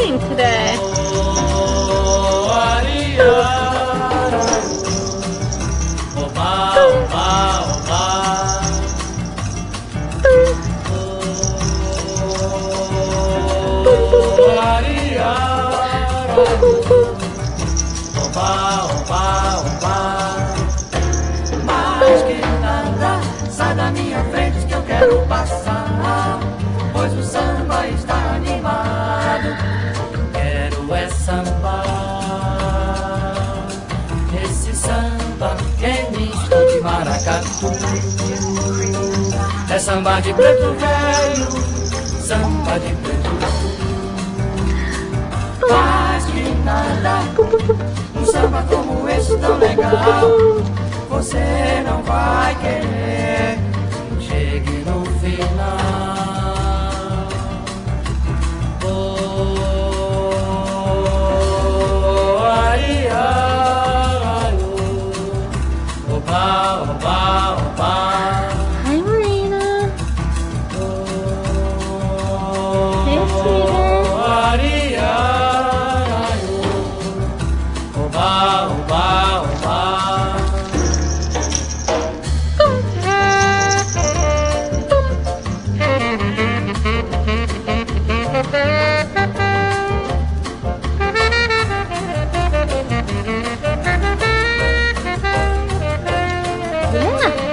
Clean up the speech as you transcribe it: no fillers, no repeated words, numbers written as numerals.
sing today? Mais que nada, sai da minha frente que eu quero passar, pois o samba está animado. Quero é sambar, esse samba que é misto de maracatu. É samba de preto velho, samba de preto velho. Mais que nada, um samba como esse tão legal, você não vai querer. Chegue no final. Oh, ai, ai, oh, oba, oba, oba. Hi, Marina. Hey, sweetheart. Oh, ai, ai, oh, oba, oba, oba. Yeah.